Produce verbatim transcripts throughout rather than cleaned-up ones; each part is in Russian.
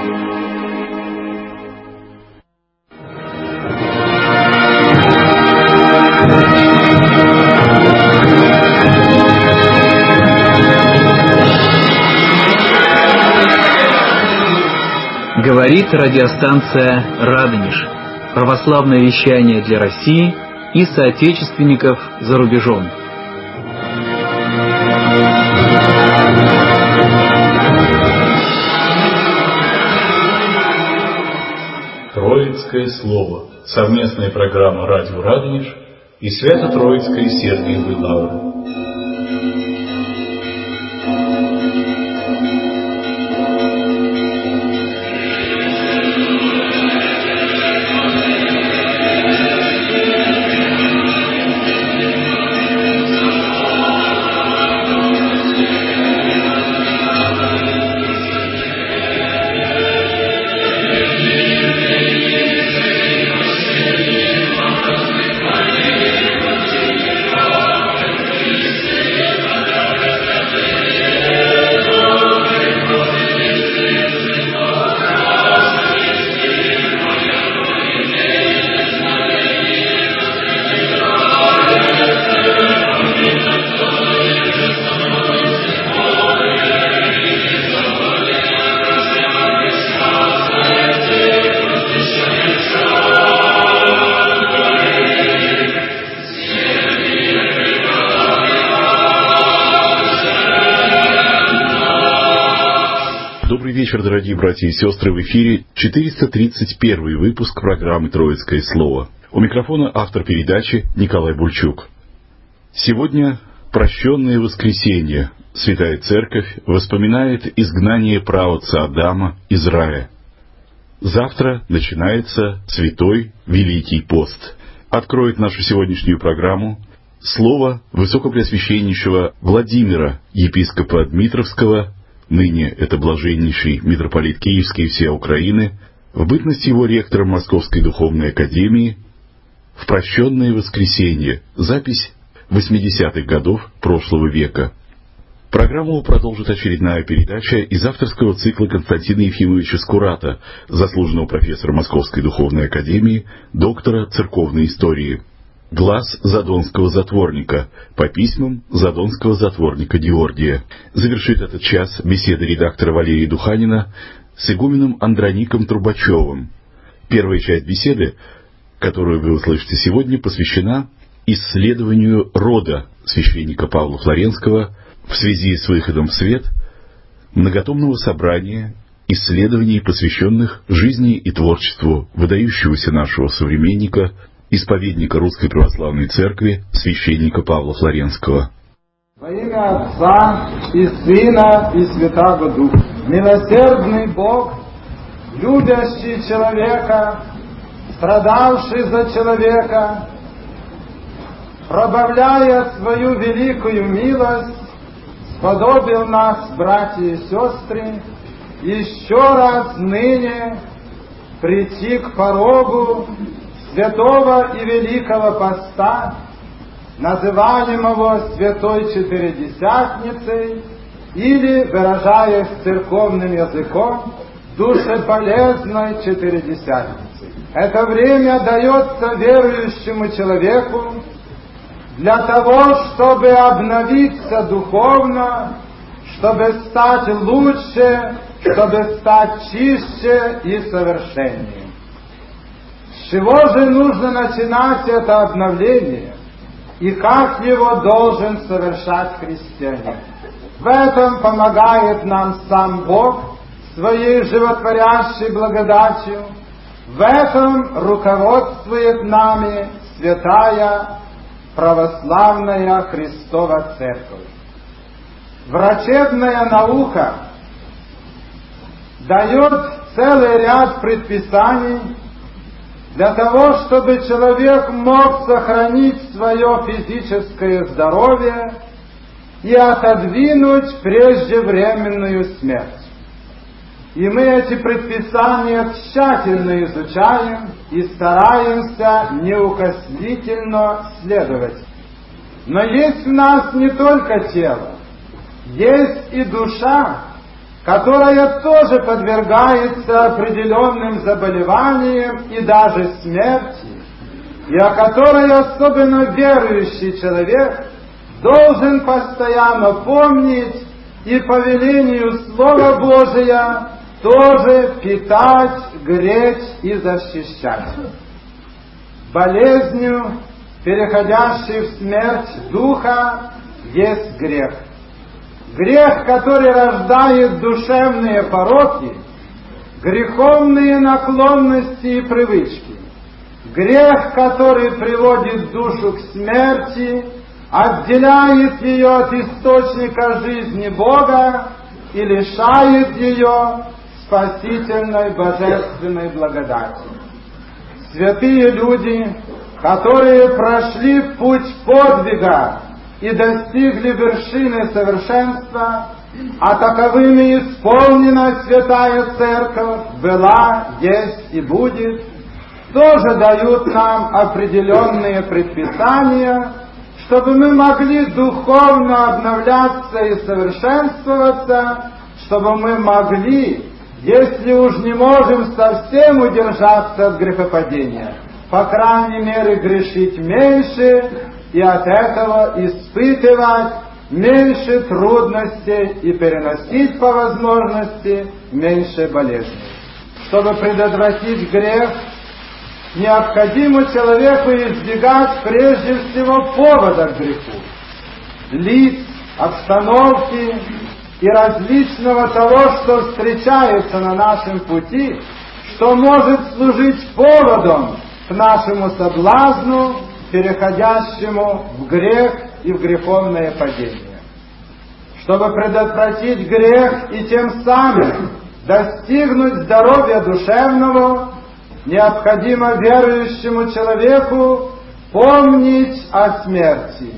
Говорит радиостанция «Радонеж». Православное вещание для России и соотечественников за рубежом. Троицкое слово. Совместная программа «Радио Радонеж» и Свято-Троицкой Сергиевой Лавры. Вечер, дорогие братья и сестры, в эфире четыреста тридцать первый выпуск программы «Троицкое слово». У микрофона автор передачи Николай Бульчук. Сегодня прощенное воскресенье. Святая Церковь воспоминает изгнание праотца Адама из рая. Завтра начинается Святой Великий Пост. Откроет нашу сегодняшнюю программу слово Высокопреосвященнейшего Владимира, епископа Дмитровского, ныне это блаженнейший митрополит Киевский и всей Украины, в бытность его ректором Московской Духовной Академии, в прощенное воскресенье, запись восьмидесятых годов прошлого века. Программу продолжит очередная передача из авторского цикла Константина Ефимовича Скурата, заслуженного профессора Московской Духовной Академии, доктора церковной истории. «Глаз задонского затворника» по письмам задонского затворника Георгия. Завершит этот час беседа редактора Валерия Духанина с игуменом Андроником Трубачевым. Первая часть беседы, которую вы услышите сегодня, посвящена исследованию рода священника Павла Флоренского в связи с выходом в свет многотомного собрания исследований, посвященных жизни и творчеству выдающегося нашего современника, исповедника Русской Православной Церкви, священника Павла Флоренского. Во имя Отца и Сына и Святаго Духа. Милосердный Бог, любящий человека, страдавший за человека, пробавляя свою великую милость, сподобил нас, братья и сестры, еще раз ныне прийти к порогу святого и великого поста, называемого Святой Четыредесятницей, или, выражаясь церковным языком, душеполезной Четыредесятницей. Это время дается верующему человеку для того, чтобы обновиться духовно, чтобы стать лучше, чтобы стать чище и совершеннее. С чего же нужно начинать это обновление и как его должен совершать христианин? В этом помогает нам сам Бог своей животворящей благодатью, в этом руководствует нами святая православная Христова Церковь. Врачебная наука дает целый ряд предписаний для того, чтобы человек мог сохранить свое физическое здоровье и отодвинуть преждевременную смерть. И мы эти предписания тщательно изучаем и стараемся неукоснительно следовать. Но есть в нас не только тело, есть и душа, которая тоже подвергается определенным заболеваниям и даже смерти, и о которой особенно верующий человек должен постоянно помнить и по велению Слова Божия тоже питать, греть и защищать. Болезнью, переходящей в смерть духа, есть грех. Грех, который рождает душевные пороки, греховные наклонности и привычки. Грех, который приводит душу к смерти, отделяет ее от источника жизни Бога и лишает ее спасительной божественной благодати. Святые люди, которые прошли путь подвига и достигли вершины совершенства, а таковыми исполнена Святая Церковь, была, есть и будет, тоже дают нам определенные предписания, чтобы мы могли духовно обновляться и совершенствоваться, чтобы мы могли, если уж не можем совсем удержаться от грехопадения, по крайней мере грешить меньше и от этого испытывать меньше трудностей и переносить по возможности меньше болезней. Чтобы предотвратить грех, необходимо человеку избегать прежде всего повода к греху, лиц, обстановки и различного того, что встречается на нашем пути, что может служить поводом к нашему соблазну, переходящему в грех и в греховное падение. Чтобы предотвратить грех и тем самым достигнуть здоровья душевного, необходимо верующему человеку помнить о смерти,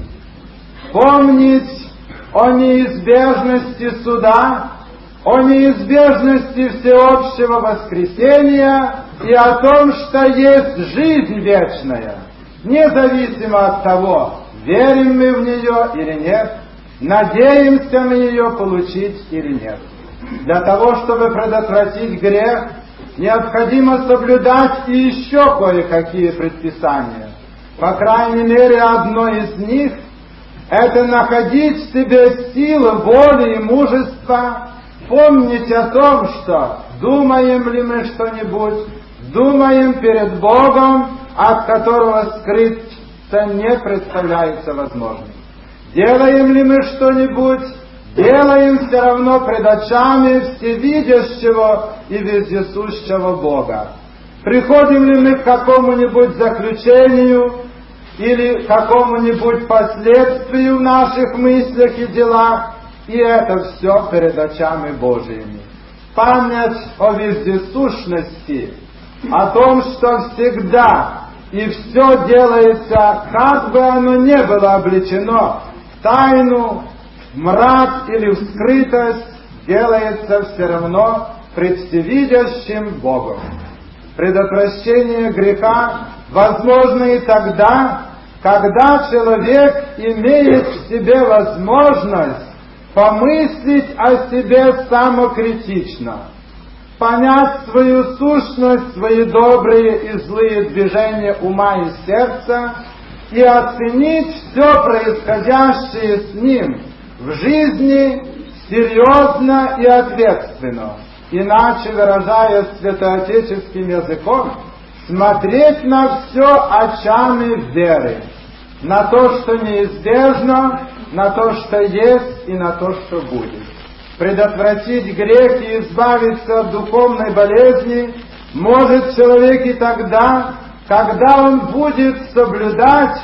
помнить о неизбежности суда, о неизбежности всеобщего воскресения и о том, что есть жизнь вечная, независимо от того, верим мы в нее или нет, надеемся на нее получить или нет. Для того, чтобы предотвратить грех, необходимо соблюдать и еще кое-какие предписания. По крайней мере, одно из них – это находить в себе силы воли и мужества, помнить о том, что думаем ли мы что-нибудь, думаем перед Богом, от которого скрыться не представляется возможным. Делаем ли мы что-нибудь, делаем все равно пред очами всевидящего и вездесущего Бога. Приходим ли мы к какому-нибудь заключению или к какому-нибудь последствию в наших мыслях и делах, и это все перед очами Божьими. Память о вездесущности, о том, что всегда и все делается, как бы оно ни было облечено в тайну, в мрак или в скрытость, делается все равно пред всевидящим Богом. Предотвращение греха возможно и тогда, когда человек имеет в себе возможность помыслить о себе самокритично, понять свою сущность, свои добрые и злые движения ума и сердца и оценить все происходящее с ним в жизни серьезно и ответственно, иначе, выражаясь святоотеческим языком, смотреть на все очами веры, на то, что неизбежно, на то, что есть и на то, что будет. Предотвратить грех и избавиться от духовной болезни может человек и тогда, когда он будет соблюдать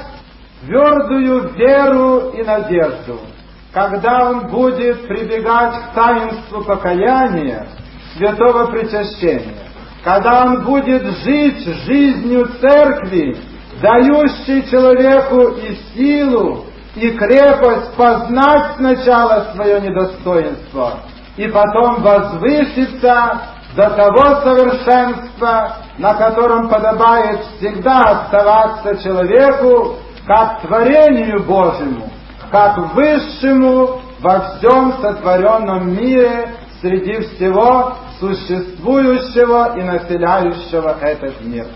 твердую веру и надежду, когда он будет прибегать к таинству покаяния, святого причащения, когда он будет жить жизнью церкви, дающей человеку и силу, и крепость познать сначала свое недостоинство, и потом возвыситься до того совершенства, на котором подобает всегда оставаться человеку, как творению Божьему, как высшему во всем сотворенном мире среди всего существующего и населяющего этот мир.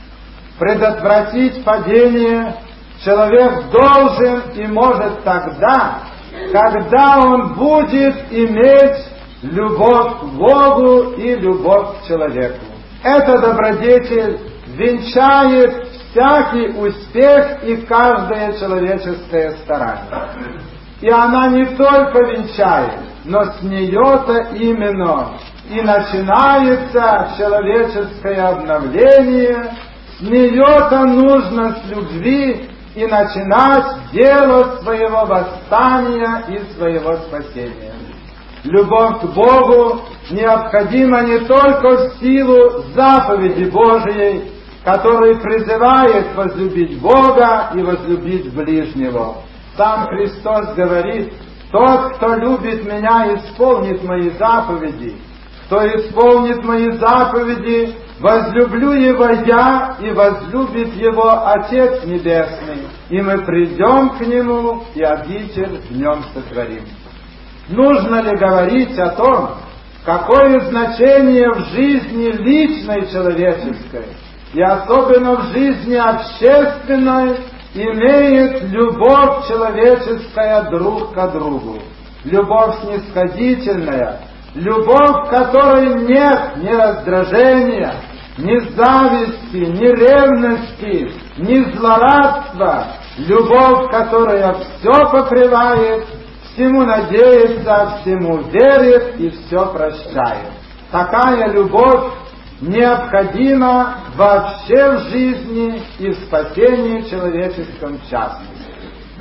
Предотвратить падение человек должен и может тогда, когда он будет иметь любовь к Богу и любовь к человеку. Эта добродетель венчает всякий успех и каждое человеческое старание. И она не только венчает, но с нее-то именно и начинается человеческое обновление, с нее-то нужно с любви и начинать дело своего восстания и своего спасения. Любовь к Богу необходима не только в силу заповеди Божией, который призывает возлюбить Бога и возлюбить ближнего. Сам Христос говорит: «Тот, кто любит Меня, исполнит Мои заповеди. Кто исполнит Мои заповеди, возлюблю Его Я, и возлюбит Его Отец Небесный, и мы придем к Нему, и обитель в Нем сотворим». Нужно ли говорить о том, какое значение в жизни личной человеческой и особенно в жизни общественной имеет любовь человеческая друг к другу, любовь снисходительная, любовь, в которой нет ни раздражения, ни зависти, ни ревности, ни злорадства, любовь, которая все покрывает, всему надеется, всему верит и все прощает. Такая любовь необходима вообще в жизни и в спасении человеческом в частности.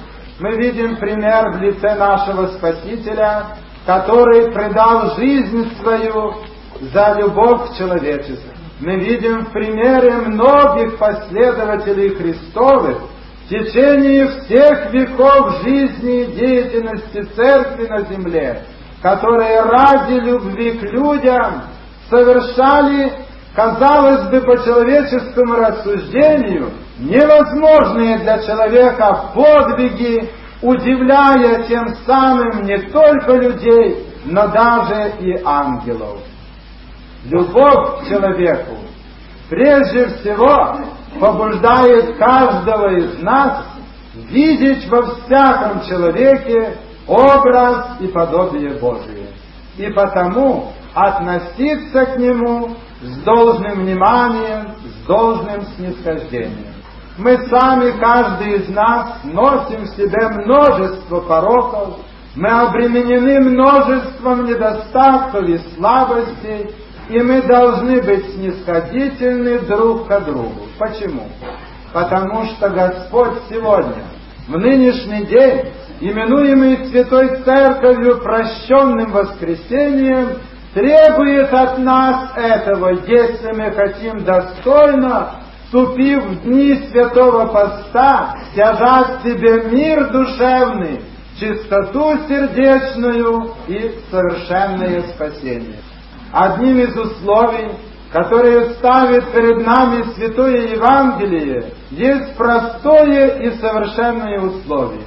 Мы видим пример в лице нашего Спасителя, который предал жизнь свою за любовь к человечеству. Мы видим в примере многих последователей Христовых в течение всех веков жизни и деятельности Церкви на земле, которые ради любви к людям совершали, казалось бы, по человеческому рассуждению, невозможные для человека подвиги, удивляя тем самым не только людей, но даже и ангелов. Любовь к человеку прежде всего побуждает каждого из нас видеть во всяком человеке образ и подобие Божие, и потому относиться к нему с должным вниманием, с должным снисхождением. Мы сами, каждый из нас, носим в себе множество пороков, мы обременены множеством недостатков и слабостей, и мы должны быть снисходительны друг к другу. Почему? Потому что Господь сегодня, в нынешний день, именуемый Святой Церковью прощенным воскресением, требует от нас этого, если мы хотим достойно, вступив в дни Святого Поста, стяжать себе мир душевный, чистоту сердечную и совершенное спасение. Одним из условий, которые ставит перед нами Святое Евангелие, есть простое и совершенное условие.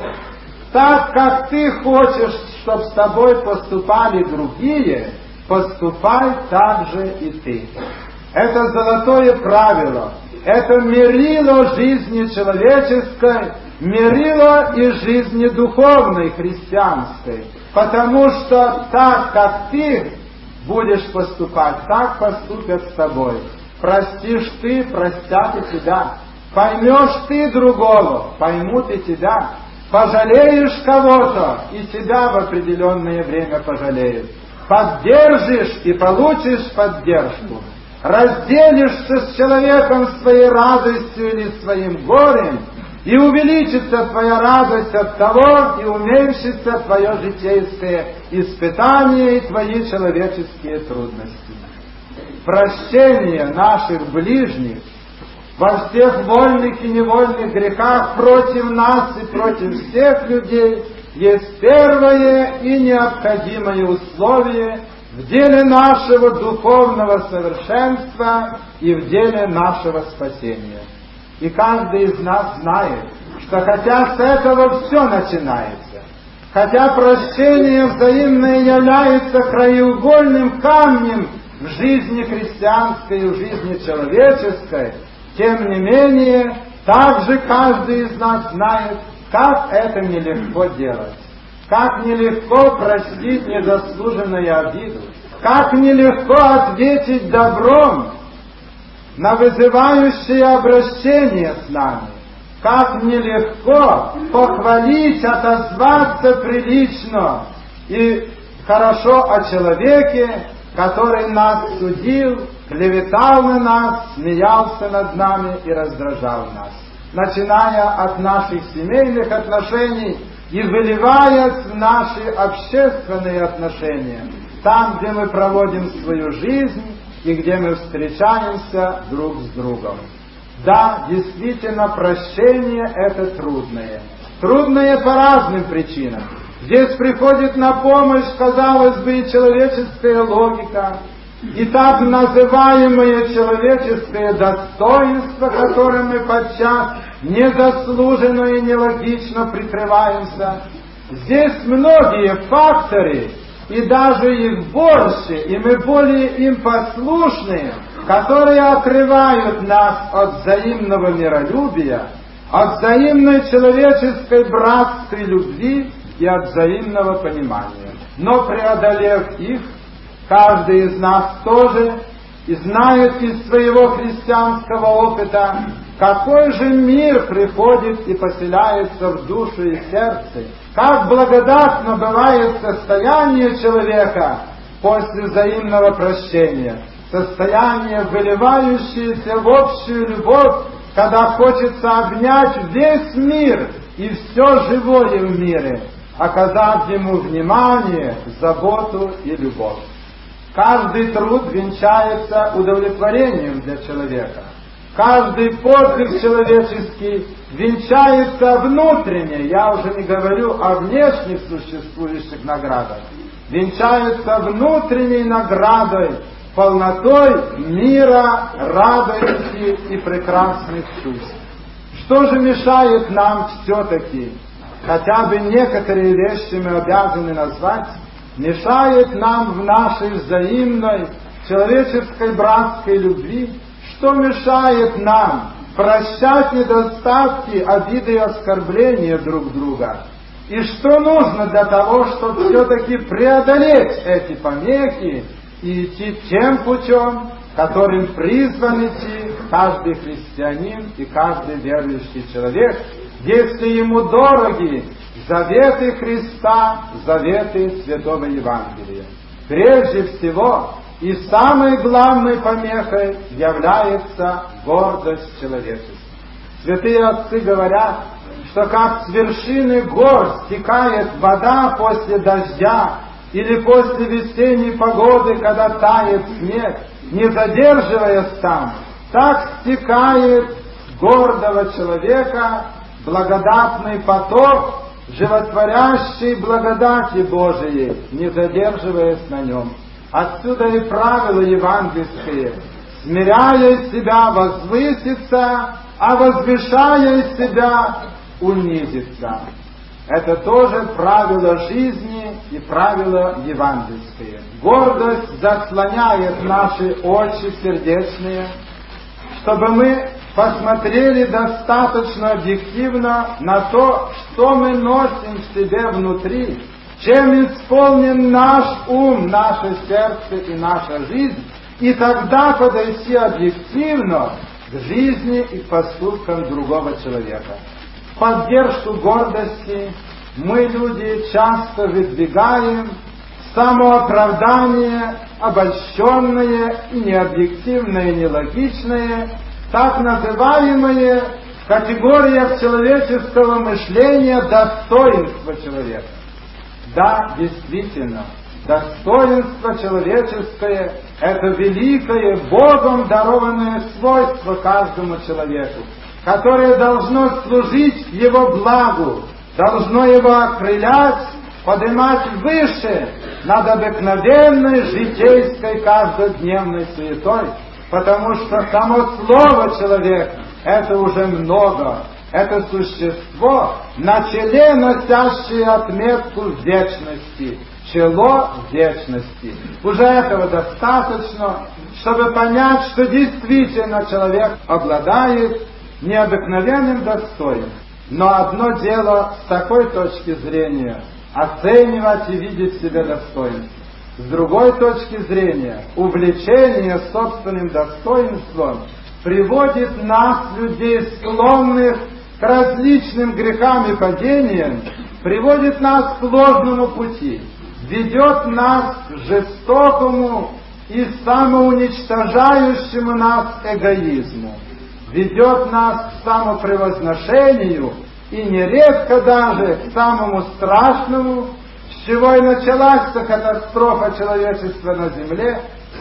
Так как ты хочешь, чтобы с тобой поступали другие, поступай так же и ты. Это золотое правило, это мерило жизни человеческой, мерило и жизни духовной, христианской. Потому что так как ты будешь поступать, так поступят с тобой. Простишь ты, простят и тебя. Поймешь ты другого, поймут и тебя. Пожалеешь кого-то, и тебя в определенное время пожалеют. Поддержишь и получишь поддержку. Разделишься с человеком своей радостью или своим горем, и увеличится твоя радость от того, и уменьшится твое житейское испытание и твои человеческие трудности. Прощение наших ближних во всех вольных и невольных грехах против нас и против всех людей есть первое и необходимое условие в деле нашего духовного совершенства и в деле нашего спасения. И каждый из нас знает, что хотя с этого все начинается, Хотя прощение взаимное является краеугольным камнем в жизни христианской и в жизни человеческой, тем не менее, также каждый из нас знает, как это нелегко делать. Как нелегко простить незаслуженную обиду. Как нелегко ответить добром на вызывающее обращение с нами. Как нелегко похвалить, отозваться прилично и хорошо о человеке, который нас судил, клеветал на нас, смеялся над нами и раздражал нас. Начиная от наших семейных отношений и выливаясь в наши общественные отношения, там, где мы проводим свою жизнь и где мы встречаемся друг с другом. Да, действительно, прощение – это трудное. Трудное по разным причинам. Здесь приходит на помощь, казалось бы, и человеческая логика, и так называемое человеческое достоинство, которым мы подчас незаслуженно и нелогично прикрываемся. Здесь многие факторы, и даже их больше, и мы более им послушны, которые отрывают нас от взаимного миролюбия, от взаимной человеческой братской любви и от взаимного понимания. Но преодолев их, каждый из нас тоже и знает из своего христианского опыта, какой же мир приходит и поселяется в душу и сердце, как благодатно бывает состояние человека после взаимного прощения, состояние, выливающееся в общую любовь, когда хочется обнять весь мир и все живое в мире, оказав ему внимание, заботу и любовь. Каждый труд венчается удовлетворением для человека. Каждый подвиг человеческий венчается внутренне, я уже не говорю о внешних существующих наградах, венчается внутренней наградой, полнотой мира, радости и прекрасных чувств. Что же мешает нам все-таки, хотя бы некоторые вещи мы обязаны назвать, мешает нам в нашей взаимной человеческой братской любви? Что мешает нам прощать недостатки, обиды и оскорбления друг друга? И что нужно для того, чтобы все-таки преодолеть эти помехи и идти тем путем, которым призван идти каждый христианин и каждый верующий человек, если ему дороги заветы Христа, заветы Святого Евангелия? Прежде всего и самой главной помехой является гордость человечества. Святые отцы говорят, что как с вершины гор стекает вода после дождя или после весенней погоды, когда тает снег, не задерживаясь там, так стекает с гордого человека благодатный поток, животворящий благодати Божией, не задерживаясь на нем. Отсюда и правило евангельское: смиряя себя возвыситься, а возвышая себя унизиться. Это тоже правило жизни и правило евангельское. Гордость заслоняет наши очи сердечные, чтобы мы посмотрели достаточно объективно на то, что мы носим в себе внутри, чем исполнен наш ум, наше сердце и наша жизнь, и тогда подойти объективно к жизни и к поступкам другого человека. В поддержку гордости мы, люди, часто выдвигаем самооправдание, обольщенное и необъективное, нелогичное, так называемые в категориях человеческого мышления достоинства человека. Да, действительно, достоинство человеческое – это великое, Богом дарованное свойство каждому человеку, которое должно служить его благу, должно его окрылять, поднимать выше над обыкновенной житейской каждодневной суетой, потому что само слово «человек» – это уже много, Это существо, на челе носящее отметку вечности, чело вечности. Уже этого достаточно, чтобы понять, что действительно человек обладает необыкновенным достоинством. Но одно дело с такой точки зрения оценивать и видеть в себе достоинство. С другой точки зрения, увлечение собственным достоинством приводит нас, людей, склонных к различным грехам и падениям, приводит нас к ложному пути, ведет нас к жестокому и самоуничтожающему нас эгоизму, ведет нас к самопревозношению и нередко даже к самому страшному, с чего и началась катастрофа человечества на земле,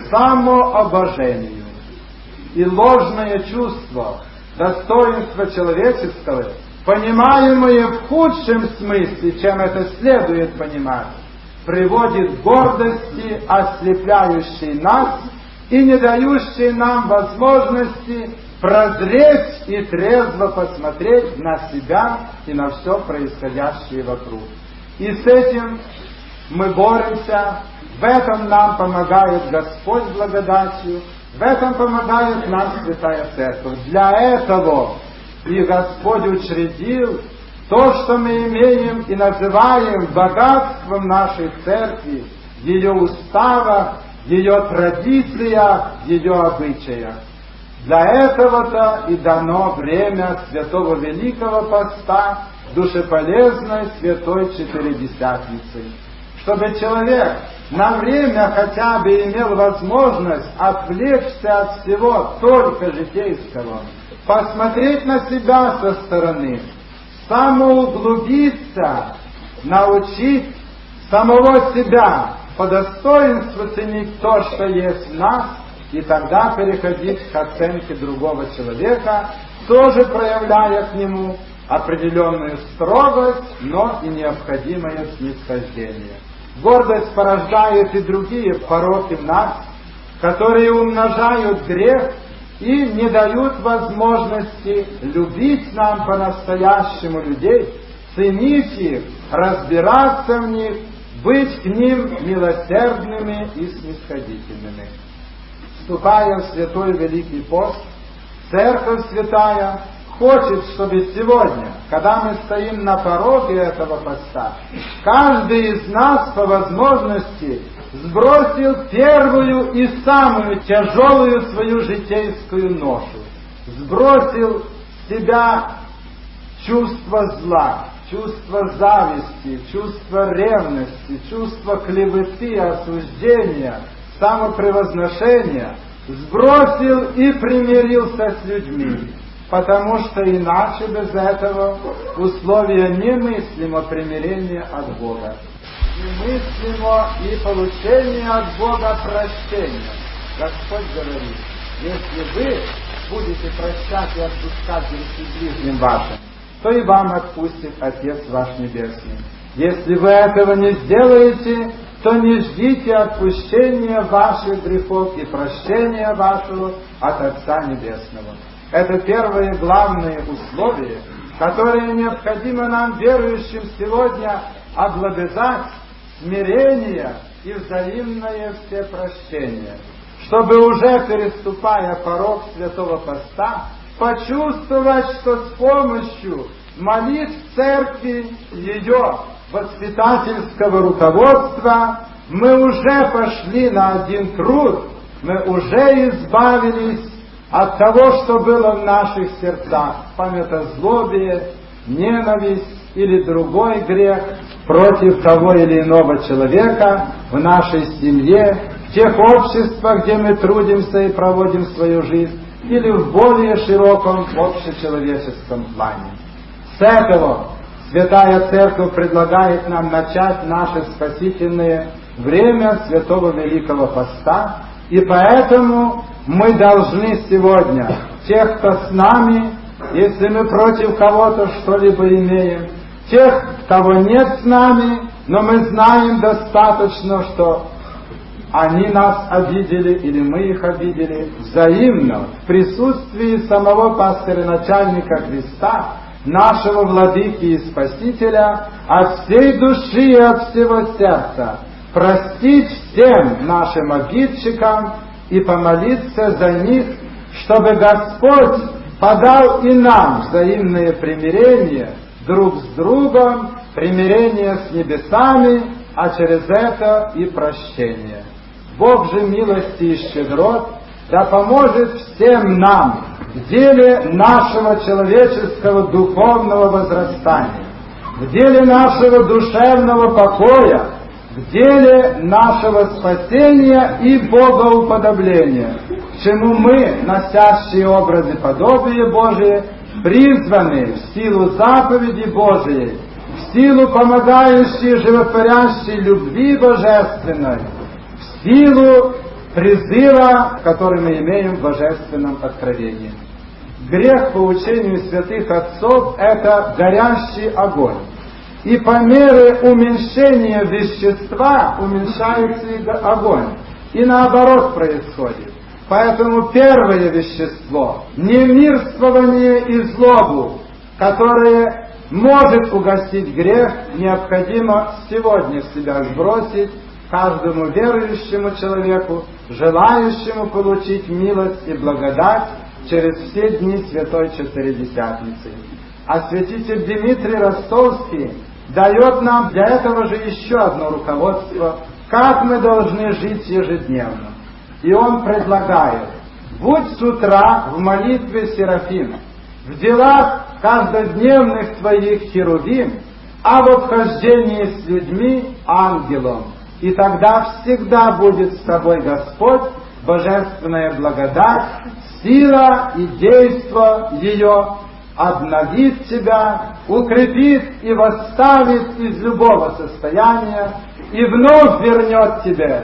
самообожению. И ложное чувство достоинства человеческого, понимаемое в худшем смысле, чем это следует понимать, приводит к гордости, ослепляющей нас и не дающей нам возможности прозреть и трезво посмотреть на себя и на все происходящее вокруг. И с этим мы боремся, в этом нам помогает Господь благодатью, в этом помогает нам Святая Церковь. Для этого и Господь учредил то, что мы имеем и называем богатством нашей Церкви, ее уставах, ее традициях, ее обычаях. Для этого-то и дано время Святого Великого Поста, душеполезной Святой Четыредесятницы, чтобы человек на время хотя бы имел возможность отвлечься от всего только житейского, посмотреть на себя со стороны, самоуглубиться, научить самого себя по достоинству ценить то, что есть в нас, и тогда переходить к оценке другого человека, тоже проявляя к нему определенную строгость, но и необходимое снисхождение. Гордость порождает и другие пороки в нас, которые умножают грех и не дают возможности любить нам по-настоящему людей, ценить их, разбираться в них, быть к ним милосердными и снисходительными. Вступая в святой Великий пост, Церковь Святая хочет, чтобы сегодня, когда мы стоим на пороге этого поста, каждый из нас по возможности сбросил первую и самую тяжелую свою житейскую ношу, сбросил с себя чувство зла, чувство зависти, чувство ревности, чувство клеветы, осуждения, самопревозношения, сбросил и примирился с людьми, потому что иначе без этого условия немыслимо примирения от Бога. Немыслимо и получение от Бога прощения. Господь говорит, если вы будете прощать и отпускать грехи ближним вашим, то и вам отпустит Отец ваш Небесный. Если вы этого не сделаете, то не ждите отпущения ваших грехов и прощения вашего от Отца Небесного. Это первое главное условие, которое необходимо нам, верующим, сегодня обладать: смирение и взаимное всепрощение, чтобы уже переступая порог Святого Поста, почувствовать, что с помощью молитв Церкви, ее воспитательского руководства, мы уже пошли на один труд, мы уже избавились от того, что было в наших сердцах, памятозлобие, ненависть или другой грех против того или иного человека в нашей семье, в тех обществах, где мы трудимся и проводим свою жизнь, или в более широком общечеловеческом плане. С этого Святая Церковь предлагает нам начать наше спасительное время Святого Великого Поста, и поэтому мы должны сегодня, тех, кто с нами, если мы против кого-то что-либо имеем, тех, кого нет с нами, но мы знаем достаточно, что они нас обидели или мы их обидели, взаимно, в присутствии самого пастыря-начальника Христа, нашего Владыки и Спасителя от всей души и от всего сердца простить всем нашим обидчикам и помолиться за них, чтобы Господь подал и нам взаимное примирение друг с другом, примирение с небесами, а через это и прощение. Бог же милости и щедрот да поможет всем нам в деле нашего человеческого духовного возрастания, в деле нашего душевного покоя, в деле нашего спасения и богоуподобления, к чему мы, носящие образы подобия Божие, призваны в силу заповеди Божией, в силу помогающей животворящей любви божественной, в силу призыва, который мы имеем в божественном откровении. Грех, по учению святых отцов, это горящий огонь. И по мере уменьшения вещества уменьшается и огонь. И наоборот происходит. Поэтому первое вещество, немирствование и злобу, которое может угасить грех, необходимо сегодня в себя сбросить каждому верующему человеку, желающему получить милость и благодать через все дни Святой Четыредесятницы. А святитель Дмитрий Ростовский дает нам для этого же еще одно руководство, как мы должны жить ежедневно. И он предлагает: будь с утра в молитве Серафим, в делах каждодневных твоих херувим, а во вхождении с людьми ангелом. И тогда всегда будет с тобой Господь, божественная благодать, сила и действо ее обновит тебя, укрепит и восставит из любого состояния и вновь вернет тебе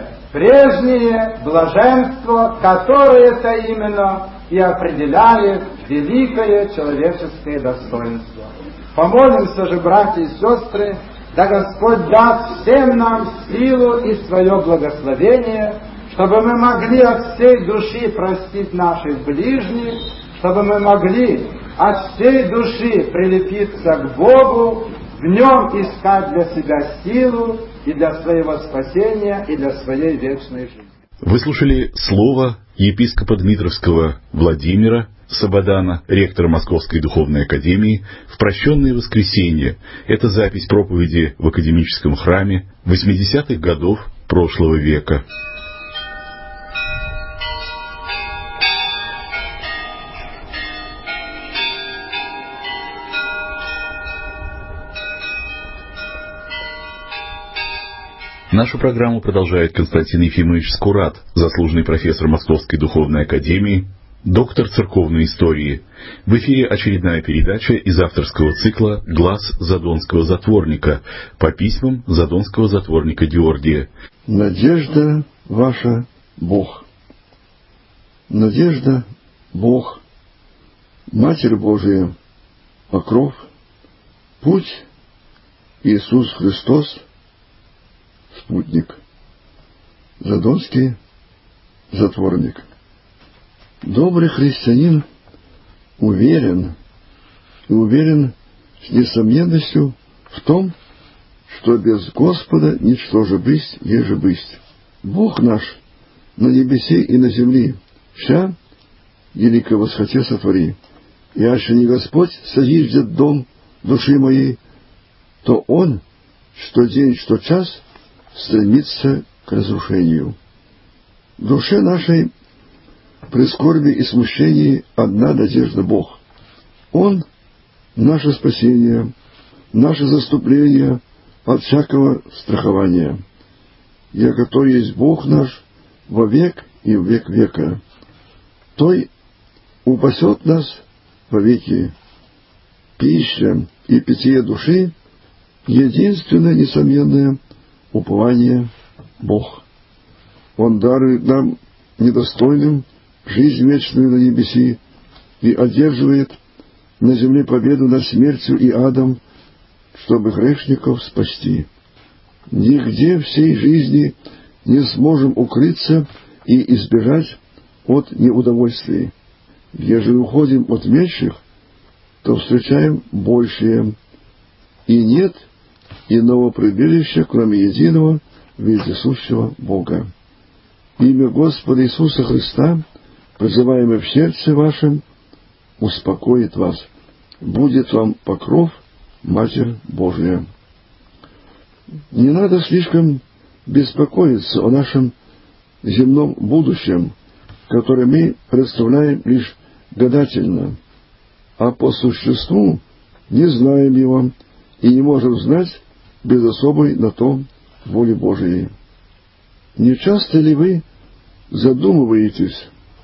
прежнее блаженство, которое-то именно и определяет великое человеческое достоинство. Помолимся же, братья и сестры, да Господь даст всем нам силу и свое благословение, чтобы мы могли от всей души простить наших ближних, чтобы мы могли от всей души прилепиться к Богу, в Нем искать для себя силу и для своего спасения, и для своей вечной жизни. Вы слушали слово епископа Дмитровского Владимира Сабадана, ректора Московской Духовной Академии, в прощенное воскресенье. Это запись проповеди в академическом храме восьмидесятых годов прошлого века. Нашу программу продолжает Константин Ефимович Скурат, заслуженный профессор Московской Духовной Академии, доктор церковной истории. В эфире очередная передача из авторского цикла «Глас Задонского затворника» по письмам задонского затворника Георгия. Надежда ваша — Бог. Надежда — Бог. Матерь Божия — покров. Путь — Иисус Христос — спутник. Задонский затворник. Добрый христианин уверен, и уверен с несомненностью в том, что без Господа ничтоже бысть, еже бысть. Бог наш на небесе и на земле, вся велико восхоте сотвори. И аще не Господь созиждет дом души моей, то Он, что день, что час, стремится к разрушению. В душе нашей при скорби и смущении одна надежда — Бог. Он — наше спасение, наше заступление от всякого страхования. Яко то есть Бог наш во век и в век века, той упасет нас во веки. Пища и питье души — единственное несомненное упование — Бог. Он дарует нам недостойным жизнь вечную на небеси и одерживает на земле победу над смертью и адом, чтобы грешников спасти. Нигде всей жизни не сможем укрыться и избежать от неудовольствий. Ежели уходим от меньших, то встречаем большее, и нет иного прибежища, кроме единого вездесущего Бога. Имя Господа Иисуса Христа, призываемое в сердце вашем, успокоит вас. Будет вам покров, Матерь Божия. Не надо слишком беспокоиться о нашем земном будущем, которое мы представляем лишь гадательно, а по существу не знаем его и не можем знать без особой на то воли Божией. Не часто ли вы задумываетесь,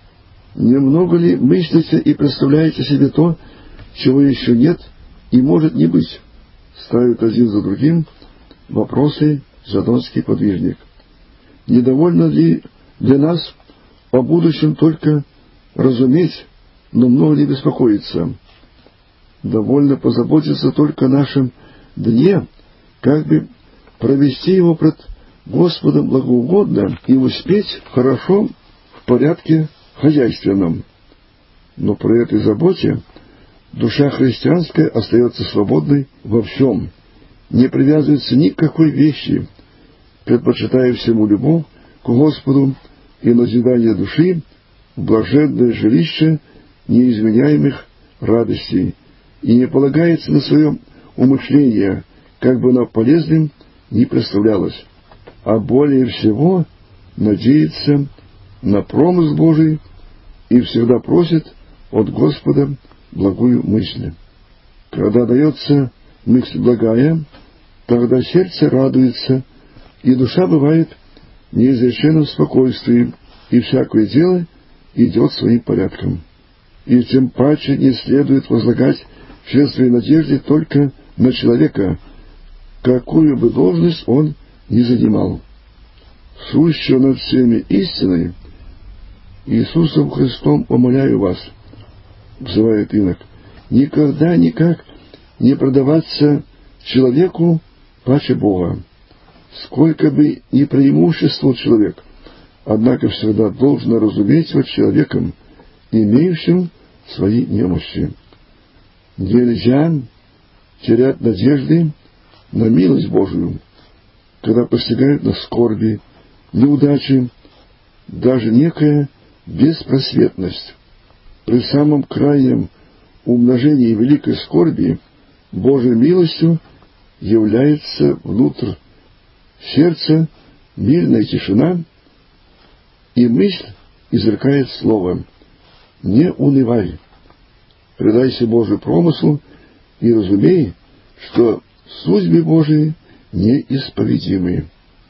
немного ли мыслите и представляете себе то, чего еще нет и может не быть? Ставит один за другим вопросы задонский подвижник. Недовольно ли для нас о будущем только разуметь, но много ли беспокоиться? Довольно позаботиться только о нашем дне, как бы провести его пред Господом благоугодно и успеть хорошо в порядке хозяйственном. Но при этой заботе душа христианская остается свободной во всем, не привязывается ни к какой вещи, предпочитая всему любовь к Господу и назидание души в блаженное жилище неизменяемых радостей, и не полагается на свое умышление, как бы оно полезным ни представлялось, а более всего надеется на промысл Божий и всегда просит от Господа благую мысль. Когда дается мысль благая, тогда сердце радуется, и душа бывает в неизреченном спокойствии, и всякое дело идет своим порядком. И тем паче не следует возлагать все свои надежды только на человека, какую бы должность он ни занимал. Сущую над всеми истиной, Иисусом Христом умоляю вас, взывает инок, никогда никак не продаваться человеку паче Бога. Сколько бы ни преимуществовал человек, однако всегда должно разуметь вот человеком, имеющим свои немощи. Нельзя терять надежды на милость Божию, когда постигают нас скорби, неудачи, даже некая беспросветность. При самом крайнем умножении великой скорби Божьей милостью является внутрь сердца мирная тишина, и мысль изрекает слово: «Не унывай, предайся Божию промыслу и разумей, что судьбы Божии неисповедимы.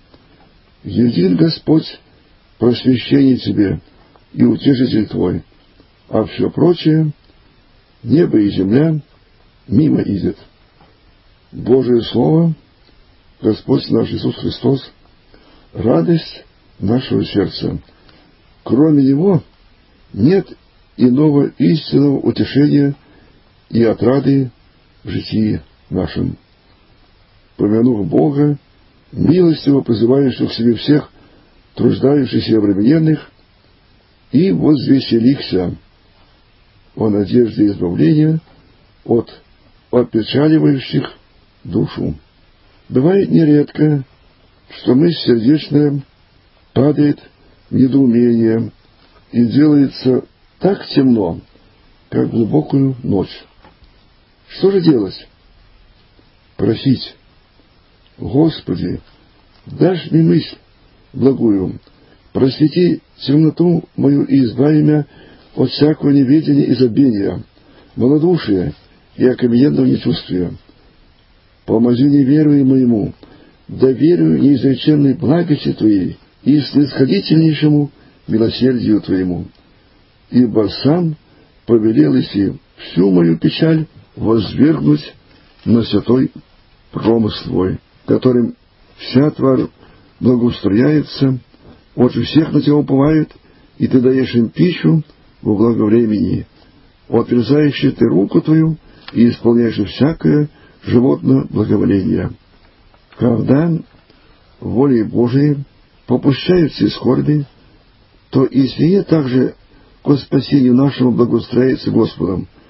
Един Господь просвещение тебе и утешитель твой, а все прочее, небо и земля, мимо идет». Божие Слово, Господь наш Иисус Христос, радость нашего сердца. Кроме Него нет иного истинного утешения и отрады в житии нашем. Помянув Бога, милостиво призывающих к себе всех труждающихся и обремененных, и возвеселихся о надежде избавления от опечаливающих душу. Бывает нередко, что мысль сердечная падает в недоумение и делается так темно, как глубокую ночь. Что же делать? Просить: Господи, дашь мне мысль благую, просвети темноту мою и избави меня от всякого неведения и забвения, малодушия и окамененного нечувствия. Помоги неверию моему, доверию неизреченной благости Твоей и снисходительнейшему милосердию Твоему, ибо сам повелел Иси всю мою печаль возвергнуть на святой промысл Твой, которым вся тварь благоустрояется, очи всех на Тебя уповают, и Ты даешь им пищу во благовремении, отверзающий Ты руку Твою и исполняешь всякое животное благоволение. Когда волей Божией попущаются и скорби, то и сие также ко спасению нашему благоустроится Господом,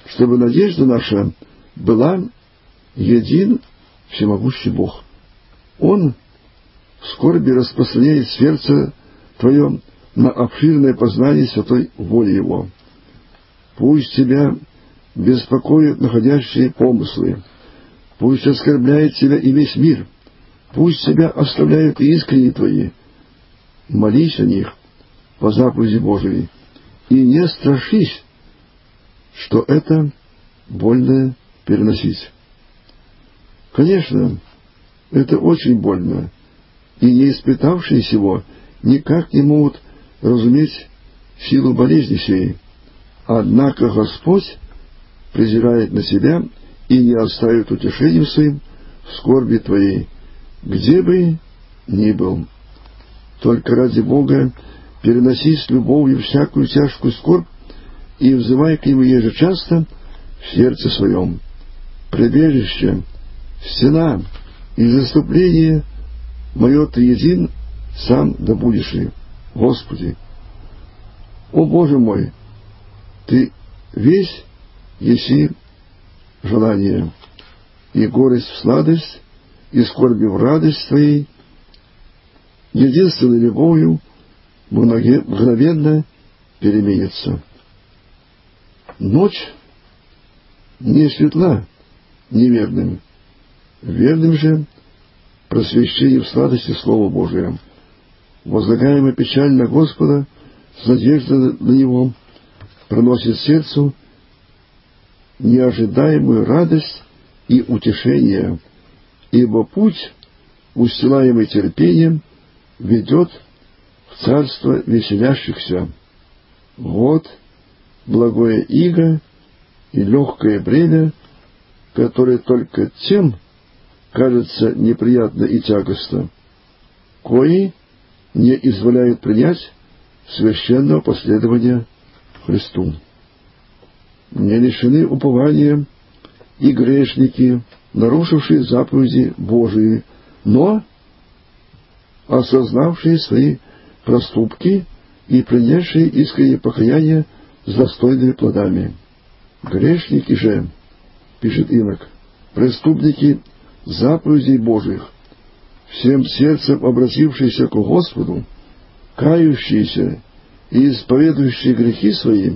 чтобы надежда наша была един всемогущий Бог. Он в скорби распространяет сердце твое на обширное познание святой воли Его. Пусть тебя беспокоят находящие помыслы, пусть оскорбляет тебя и весь мир, пусть тебя оставляют и искренние твои. Молись о них по заповеди Божией, и не страшись, что это больно переносить. Конечно, это очень больно, и не испытавшие сего никак не могут разуметь силу болезни сей. Однако Господь презирает на себя и не оставит утешением своим в скорби твоей, где бы ни был. Только ради Бога переноси с любовью всякую тяжкую скорбь и взывай к Нему ежечасно в сердце своем. Прибежище, стена и заступление мое Ты един, сам да будешь ли, Господи. О Боже мой, Ты весь еси желание, и горесть в сладость, и скорби в радость Твоей, единственной любовью мгновенно переменится. Ночь не светла неверным, верным же просвещение в сладости Слова Божия. Возлагаемая печаль на Господа с надеждой на Него проносит сердцу неожидаемую радость и утешение, ибо путь, устилаемый терпением, ведет в царство веселящихся. Вот благое иго и легкое бремя, которое только тем кажется неприятно и тягостно, кои не изволяют принять священного последования Христу. Не лишены упования и грешники, нарушившие заповеди Божии, но осознавшие свои проступки и принявшие искреннее покаяние с достойными плодами. Грешники же, пишет инок, преступники заповедей Божьих, всем сердцем обратившиеся к Господу, кающиеся и исповедующие грехи свои,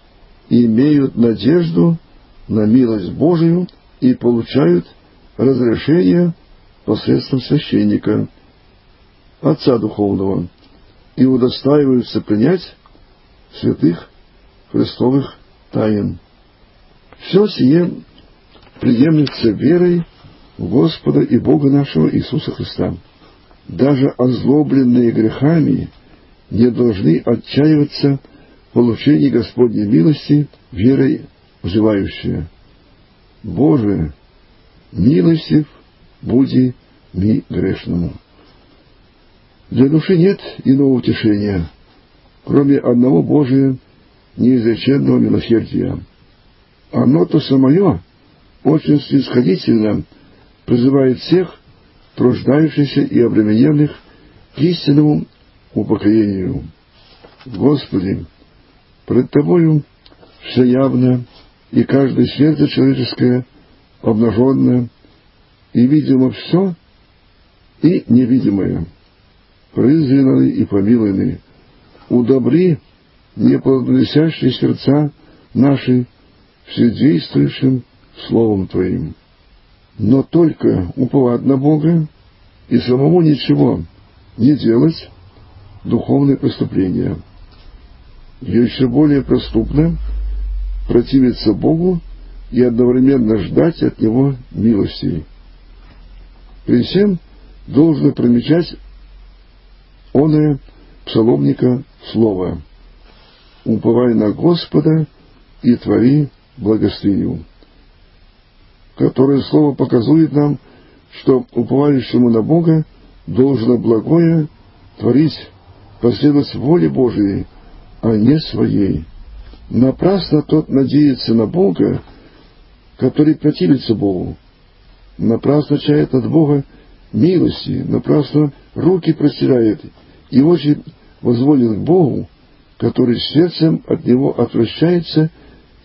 имеют надежду на милость Божию и получают разрешение посредством священника, Отца Духовного, и удостаиваются принять святых Христовых тайн. Все сие приемлется верой в Господа и Бога нашего Иисуса Христа. Даже озлобленные грехами не должны отчаиваться в получении Господней милости верой взывающие. Боже, милостив буди ми грешному. Для души нет иного утешения, кроме одного Божия неизреченного милосердия. Оно-то самое очень снисходительно призывает всех труждающихся и обремененных к истинному упокоению. Господи, пред Тобою все явно, и каждое сердце человеческое обнаженно, и видимо все, и невидимое. Презренны и помилованы, удобри неплодоносящие сердца наши вседействующим Словом Твоим. Но только уповать на Бога и самому ничего не делать — духовное преступление. Еще более преступно противиться Богу и одновременно ждать от Него милости. При всем должно промечать оное псаломника слово: «Уповай на Господа и твори благостыню», которое слово показывает нам, что уповающему на Бога должно благое творить, последовать воле Божией, а не своей. Напрасно тот надеется на Бога, который противится Богу. Напрасно чает от Бога милости, напрасно руки простирает и очи возводит к Богу, который сердцем от Него отвращается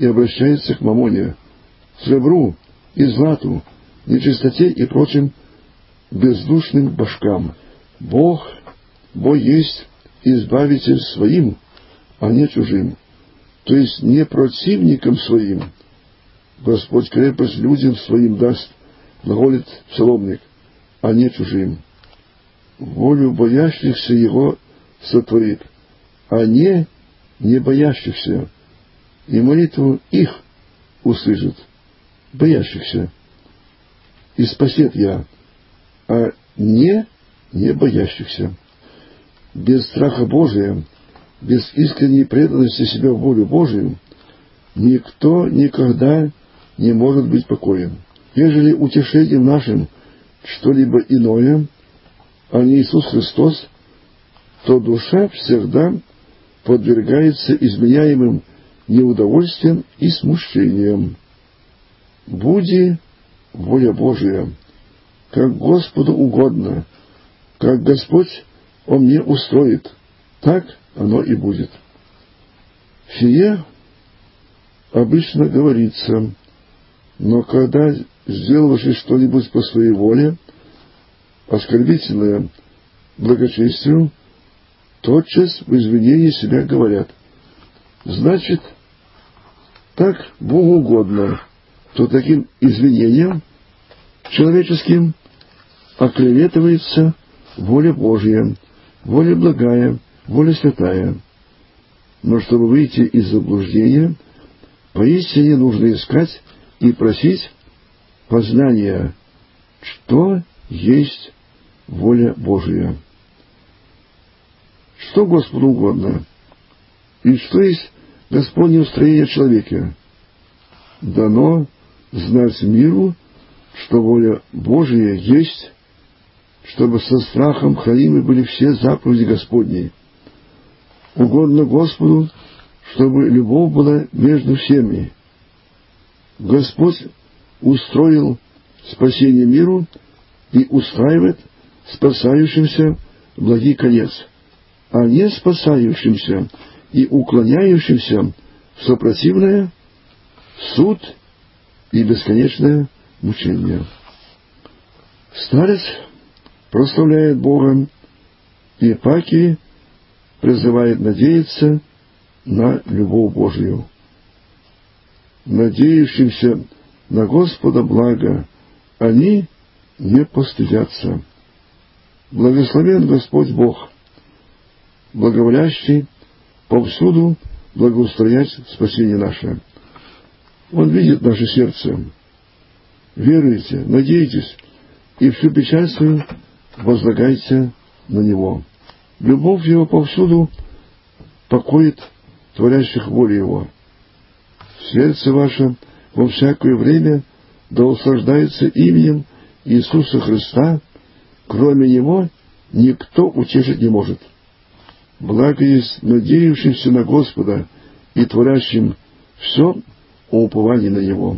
и обращается к мамоне, сребру и злату, нечистоте и прочим бездушным башкам. Бог, Бог есть избавитель своим, а не чужим, то есть не противникам своим. Господь крепость людям своим даст, глаголит псаломник, а не чужим. Волю боящихся Его сотворит, а не не боящихся, и молитву их услышит, боящихся, и спасет я, а не не боящихся. Без страха Божия, без искренней преданности себя в волю Божию, никто никогда не может быть покоен. Ежели утешением нашим что-либо иное, а не Иисус Христос, то душа всегда подвергается изменяемым неудовольствием и смущением. Буди воля Божия, как Господу угодно, как Господь о мне устроит, так оно и будет. Сие обычно говорится, но когда, сделавши что-нибудь по своей воле, оскорбительное благочестию, тотчас в извинении себя говорят: значит, так Богу угодно, то таким извинением человеческим оклеветывается воля Божья, воля благая, воля святая. Но чтобы выйти из заблуждения, поистине нужно искать и просить познания, что есть воля Божия. Что Господу угодно, и что есть Господне устроение в человеке? Дано знать миру, что воля Божия есть, чтобы со страхом хранимы были все заповеди Господни. Угодно Господу, чтобы любовь была между всеми. Господь устроил спасение миру и устраивает спасающимся благий конец, а не спасающимся и уклоняющимся в сопротивное суд и бесконечное мучение. Старец прославляет Бога, и паки призывает надеяться на любовь Божию. Надеющимся на Господа благо они не постыдятся. Благословен Господь Бог, благоволящий повсюду благоустроять спасение наше. Он видит наше сердце. Веруйте, надейтесь, и всю печаль свою возлагайте на Него. Любовь Его повсюду покоит творящих волю Его. Сердце ваше во всякое время да услаждается именем Иисуса Христа, кроме Него никто утешить не может. Благо есть надеющимся на Господа и творящим все о уповании на Него.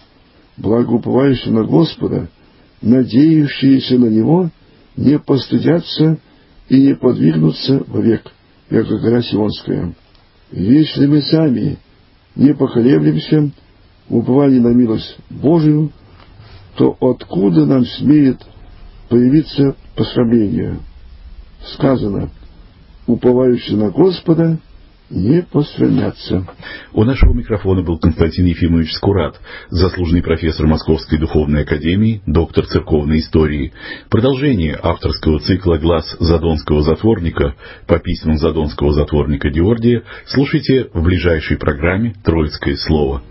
Благо уповающие на Господа, надеющиеся на Него, не постыдятся и не подвигнутся вовек, как гора Сионская. Если мы сами не поколеблемся в уповании на милость Божию, то откуда нам смеет появиться посрамление? Сказано: уповающие на Господа не посрамятся. У нашего микрофона был Константин Ефимович Скурат, заслуженный профессор Московской духовной академии, доктор церковной истории. Продолжение авторского цикла «Глаз Задонского затворника» по письмам Задонского затворника Георгия слушайте в ближайшей программе «Троицкое слово».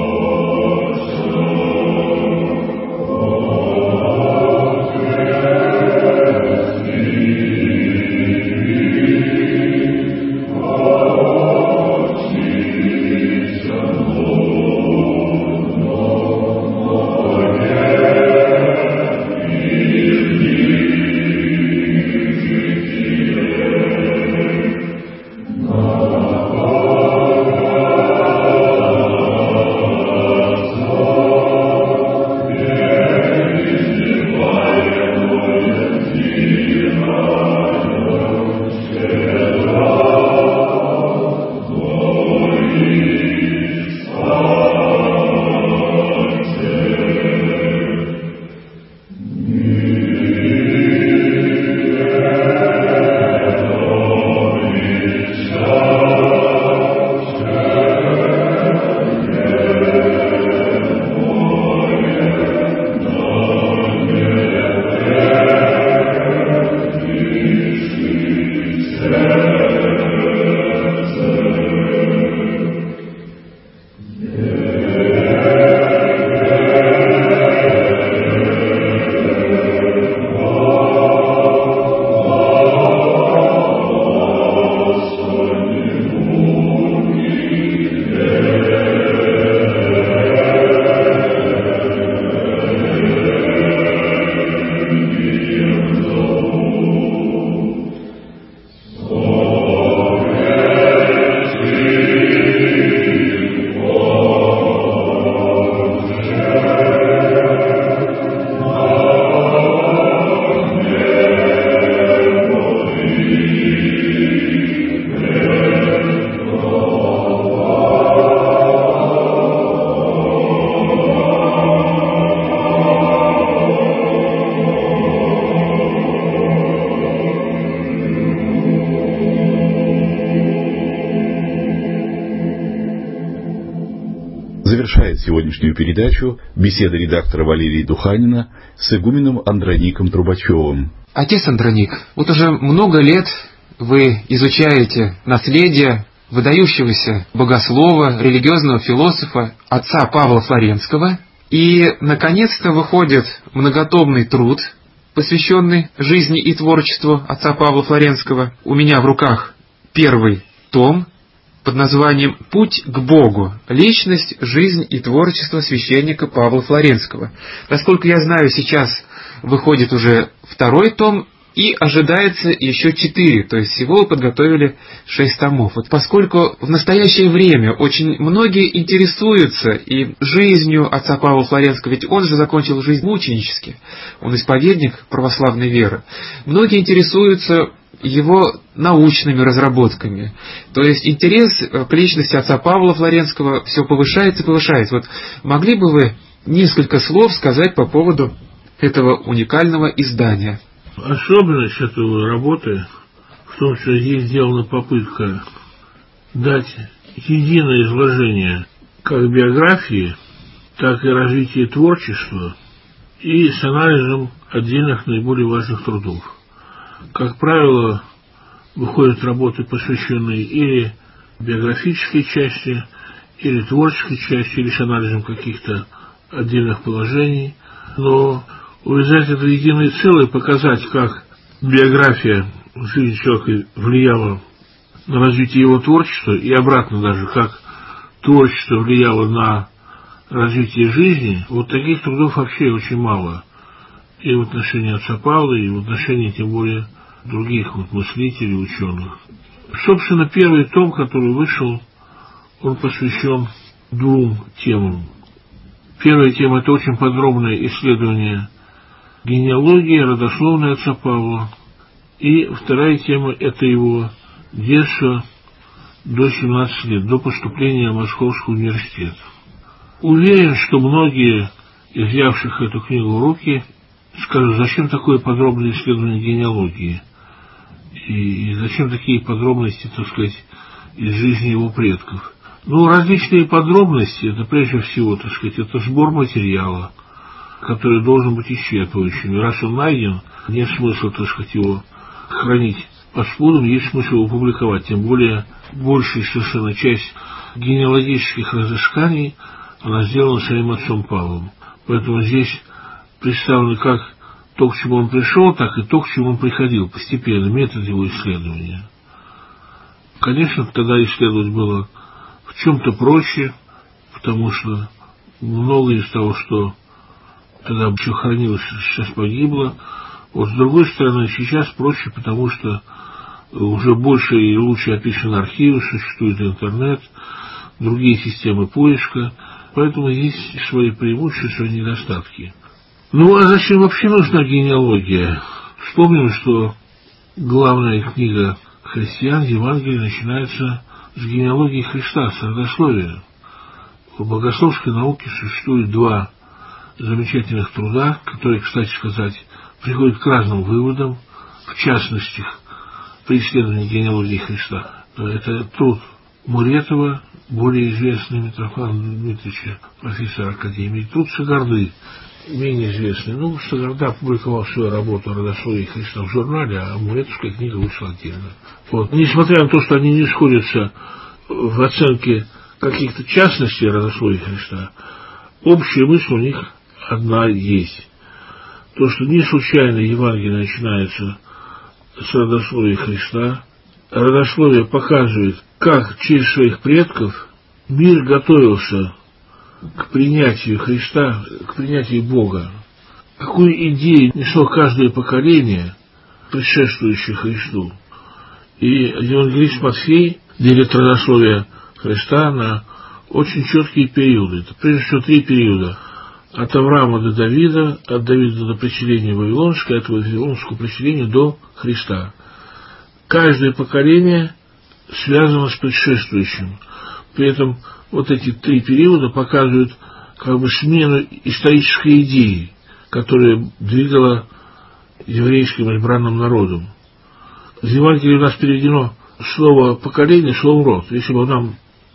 Yeah. начинает сегодняшнюю передачу беседа редактора Валерия Духанина с игуменом Андроником Трубачевым. Отец Андроник, вот уже много лет вы изучаете наследие выдающегося богослова, религиозного философа, отца Павла Флоренского, и, наконец-то, выходит многотомный труд, посвященный жизни и творчеству отца Павла Флоренского. У меня в руках первый том под названием «Путь к Богу. Личность, жизнь и творчество священника Павла Флоренского». Насколько я знаю, сейчас выходит уже второй том, и ожидается еще четыре, то есть всего вы подготовили шесть томов. Вот поскольку в настоящее время очень многие интересуются и жизнью отца Павла Флоренского, ведь он же закончил жизнь мученически, он исповедник православной веры, многие интересуются его научными разработками. То есть интерес к личности отца Павла Флоренского все повышается и повышается. Вот могли бы вы несколько слов сказать по поводу этого уникального издания? Особенность этой работы в том, что здесь сделана попытка дать единое изложение как биографии, так и развития творчества и с анализом отдельных наиболее важных трудов. Как правило, выходят работы, посвященные или биографической части, или творческой части, или с анализом каких-то отдельных положений, но увязать это в единое целое, показать, как биография жизни человека влияла на развитие его творчества, и обратно даже, как творчество влияло на развитие жизни, вот таких трудов вообще очень мало. И в отношении отца Павла, и в отношении, тем более, других вот мыслителей, ученых. Собственно, первый том, который вышел, он посвящен двум темам. Первая тема – это очень подробное исследование генеалогии, родословной отца Павла. И вторая тема – это его детство до семнадцати лет, до поступления в Московский университет. Уверен, что многие из взявших эту книгу в руки скажут, зачем такое подробное исследование генеалогии, и, и зачем такие подробности, так сказать, из жизни его предков. Ну, различные подробности, это прежде всего, так сказать, это сбор материала, который должен быть исчерпывающим. И раз он найден, нет смысла, так сказать, его хранить под спудом, есть смысл его публиковать. Тем более, большая совершенно часть генеалогических разысканий, она сделана самим отцом Павлом. Поэтому здесь представлено как то, к чему он пришел, так и то, к чему он приходил постепенно, метод его исследования. Конечно, тогда исследовать было в чем-то проще, потому что многое из того, что тогда еще хранилось, сейчас погибло. Вот с другой стороны, сейчас проще, потому что уже больше и лучше описаны архивы, существует интернет, другие системы поиска, поэтому есть свои преимущества, свои недостатки. Ну, а зачем вообще нужна генеалогия? Вспомним, что главная книга христиан, Евангелие, начинается с генеалогии Христа, с родословия. В богословской науке существует два замечательных труда, которые, кстати сказать, приходят к разным выводам, в частности, при исследовании генеалогии Христа. Это труд Муретова, более известный Митрофана Дмитриевича, профессора Академии, и труд Сагарды, менее известный. Ну, Сагарда опубликовал свою работу о родословии Христа в журнале, а Муретовская книга вышла отдельно. Вот. Несмотря на то, что они не сходятся в оценке каких-то частностей родословия Христа, общая мысль у них одна есть. То, что не случайно Евангелие начинается с родословия Христа. Родословие показывает, как через своих предков мир готовился к принятию Христа, к принятию Бога. Какую идею несло каждое поколение, предшествующее Христу. И евангелист Матфей делит родословие Христа на очень четкие периоды. Это прежде всего три периода. От Авраама до Давида, от Давида до преселения Вавилонского, от Вавилонского преселения до Христа. Каждое поколение связано с предшествующим. При этом вот эти три периода показывают как бы смену исторической идеи, которая двигала еврейским избранным народом. В Евангелии у нас переведено слово «поколение» словом «род». Если бы нам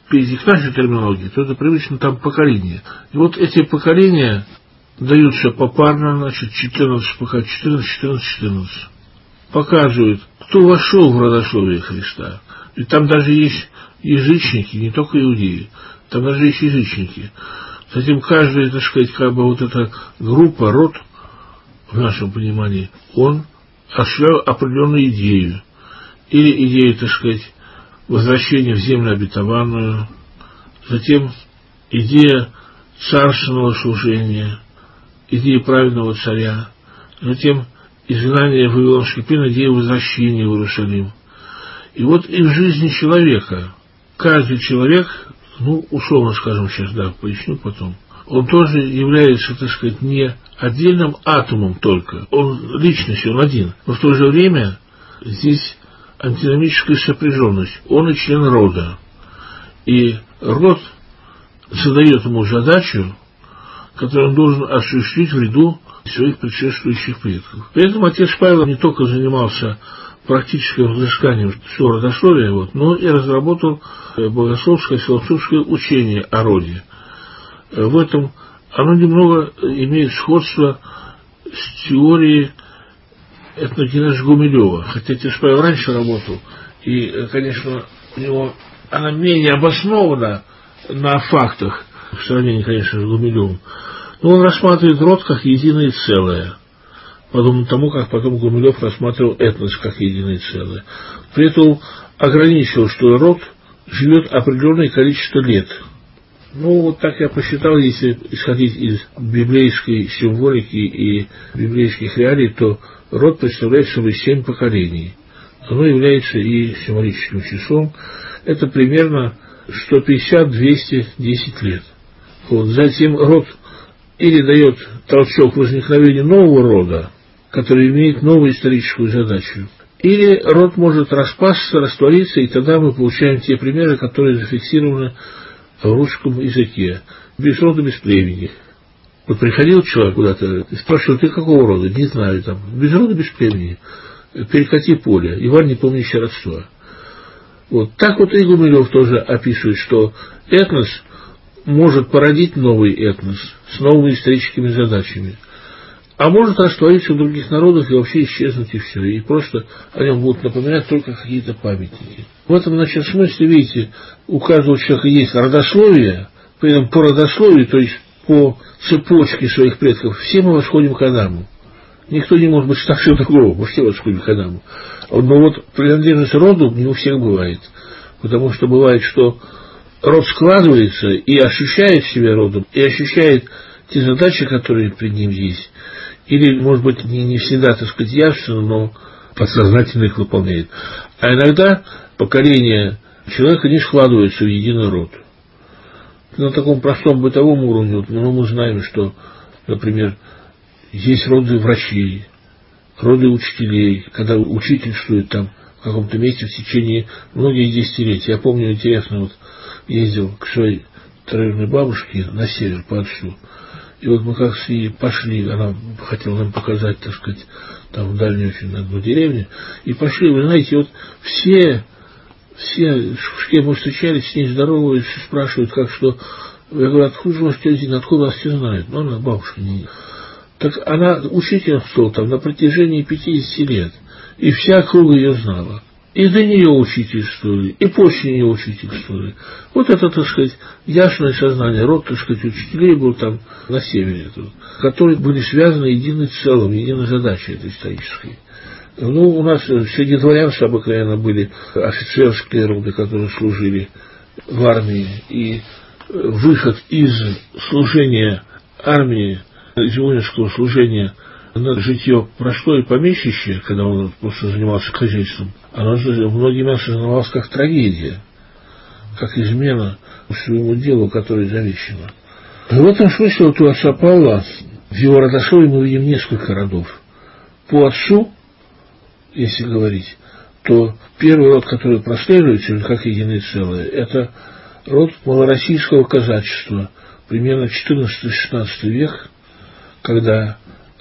перейти к нашей терминологии, то это привычно там поколение. И вот эти поколения даются попарно, значит, четырнадцать пока, четырнадцать, четырнадцать, четырнадцать. Показывают, кто вошел в родословие Христа. И там даже есть язычники, не только иудеи, там даже есть язычники. Затем каждая, так сказать, как бы вот эта группа, род, в нашем понимании, он осуществлял определенную идею. Или идею, так сказать, возвращения в землю обетованную, затем идея царственного служения, идея праведного царя, затем изгнание в Вавилонский плен, идея возвращения в Иерусалим. И вот и в жизни человека, каждый человек, ну, условно скажем сейчас, да, поясню потом, он тоже является, так сказать, не отдельным атомом только, он личность, он один, но в то же время здесь антиномическая сопряженность, он и член рода. И род задает ему задачу, которую он должен осуществить в ряду своих предшествующих предков. При этом отец Павел не только занимался практическим разысканием всего родословия, вот, но и разработал богословское, философское учение о роде. В этом оно немного имеет сходство с теорией этногенеза Гумилева. Хотя отец Павел раньше работал, и, конечно, у него она менее обоснована на фактах, в сравнении, конечно, с Гумилевым. Но он рассматривает род как единое целое, подобно тому, как потом Гумилев рассматривал этнос как единое целое. При этом ограничил, что род живет определенное количество лет. Ну, вот так я посчитал, если исходить из библейской символики и библейских реалий, то род представляет собой семь поколений. Оно является и символическим числом. Это примерно сто пятьдесят - двести десять лет. Вот. Затем род или дает толчок возникновению нового рода, который имеет новую историческую задачу, или род может распасться, раствориться, и тогда мы получаем те примеры, которые зафиксированы в русском языке. Без рода, без племени. Вот приходил человек куда-то и спрашивал: ты какого рода? Не знаю, там, без рода, без племени. Перекати поле. Иван, не помнящий родства. Вот. Так вот и Гумилев тоже описывает, что этнос может породить новый этнос с новыми историческими задачами, а может раствориться в других народах и вообще исчезнуть, и все. И просто о нем будут напоминать только какие-то памятники. В этом, значит, смысле, видите, у каждого человека есть родословие, при этом по родословию, то есть по цепочке своих предков, все мы восходим к Адаму. Никто не может быть старше другого, мы все восходим к Адаму. Но вот принадлежность роду не у всех бывает, потому что бывает, что род складывается и ощущает себя родом, и ощущает те задачи, которые перед ним есть. Или, может быть, не, не всегда, так сказать, явственно, но подсознательно их выполняет. А иногда поколения человека не складываются в единый род. На таком простом бытовом уровне, вот, ну, мы знаем, что, например, есть роды врачей, роды учителей, когда учительствуют там в каком-то месте в течение многих десятилетий. Я помню, интересно, вот ездил к своей троюродной бабушке на север по отцу. И вот мы как с ней пошли, она хотела нам показать, так сказать, там в дальнюю очень одну деревню, и пошли, вы знаете, вот все, все, с кем мы встречались, с ней здороваются, спрашивают, как что. Я говорю: откуда же вас тетя, откуда вас все знают? Ну, она бабушка не... Так она учительствовала там на протяжении пятидесяти лет, и вся округа ее знала. И до нее учительствовали, и после нее учительствовали. Вот это, так сказать, ясное сознание, род, так сказать, учителей был там на севере, которые были связаны единым целым, единой задачей этой исторической. Ну, у нас среди дворянства обыкновенно были офицерские роды, которые служили в армии, и выход из служения армии, из воинского служения на житье простое помещище, когда он просто занимался хозяйством, оно многими осознавалось как трагедия, как измена своему делу, которое завещено. В этом смысле вот у отца Павла в его родословии мы видим несколько родов. По отцу, если говорить, то первый род, который прослеживается как единое целое, это род малороссийского казачества, примерно четырнадцатый-шестнадцатый век, когда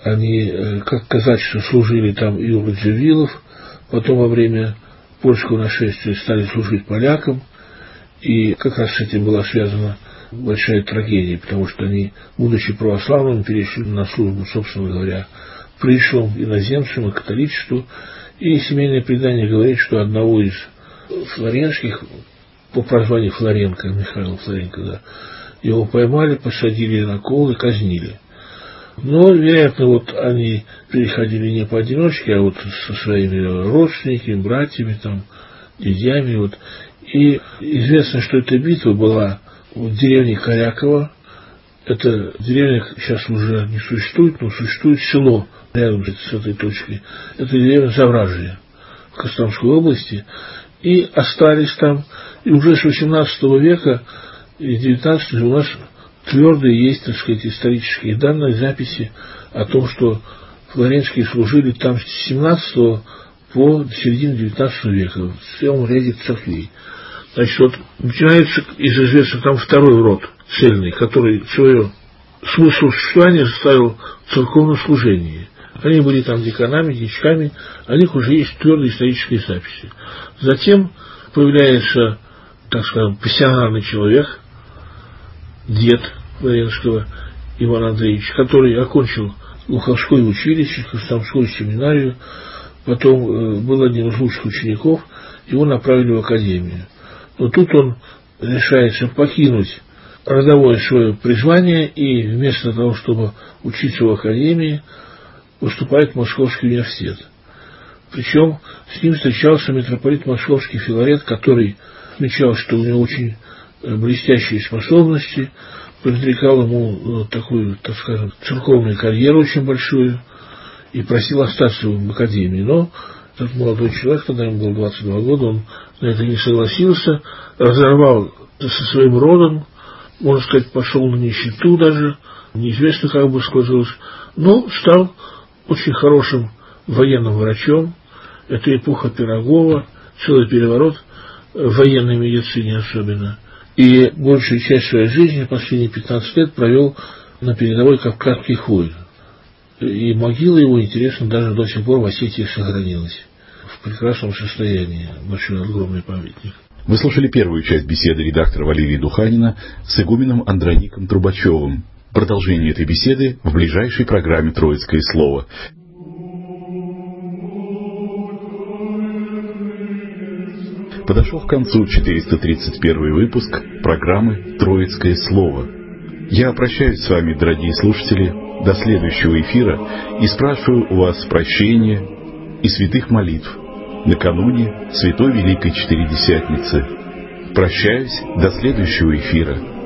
они как казачество служили там и у Радзивиллов, потом во время польского нашествия стали служить полякам, И как раз с этим была связана большая трагедия, потому что они, будучи православными, перешли на службу, собственно говоря, пришлым иноземцам и католичеству. И семейное предание говорит, что одного из флоренских, по прозванию Флоренко, Михаил Флоренко, да, его поймали, посадили на кол и казнили. Но, вероятно, вот они переходили не поодиночке, а вот со своими родственниками, братьями, там, дядями. Вот. И известно, что эта битва была в деревне Коряково. Эта деревня сейчас уже не существует, но существует село рядом с этой точкой. Это деревня Завражье в Костромской области. И остались там. И уже с восемнадцатого века и девятнадцатого у нас твердые есть, так сказать, исторические данные, записи о том, что флоренские служили там с семнадцатого по середину девятнадцатого века в целом ряде церквей. Значит, вот начинается из известных там второй род цельный, который свое смысл существования ставил в церковном служении. Они были там деканами, дьячками, о них уже есть твердые исторические записи. Затем появляется, так скажем, пассионарный человек, дед Флоренского Иван Андреевич, который окончил Глуховское училище, Костромскую семинарию, потом э, был одним из лучших учеников, его направили в академию. Но тут он решается покинуть родовое свое призвание и вместо того, чтобы учиться в академии, поступает в Московский университет. Причем с ним встречался митрополит Московский Филарет, который отмечал, что у него очень блестящие способности, предрекал ему такую, так скажем, церковную карьеру очень большую и просил остаться в академии. Но этот молодой человек, когда ему было двадцать два года, он на это не согласился, разорвал со своим родом, можно сказать, пошел на нищету даже, неизвестно, как бы сложилось, но стал очень хорошим военным врачом. Это эпоха Пирогова, целый переворот в военной медицине особенно. И большую часть своей жизни, последние пятнадцать лет, провел на передовой Кавказских войн. И могила его, интересно, даже до сих пор в Осетии сохранилась в прекрасном состоянии. Большой огромный памятник. Вы слушали первую часть беседы редактора Валерия Духанина с игуменом Андроником Трубачевым. Продолжение этой беседы в ближайшей программе «Троицкое слово». Подошел к концу четыреста тридцать первый выпуск программы «Троицкое слово». Я прощаюсь с вами, дорогие слушатели, до следующего эфира и спрашиваю у вас прощения и святых молитв накануне Святой Великой Четыредесятницы. Прощаюсь до следующего эфира.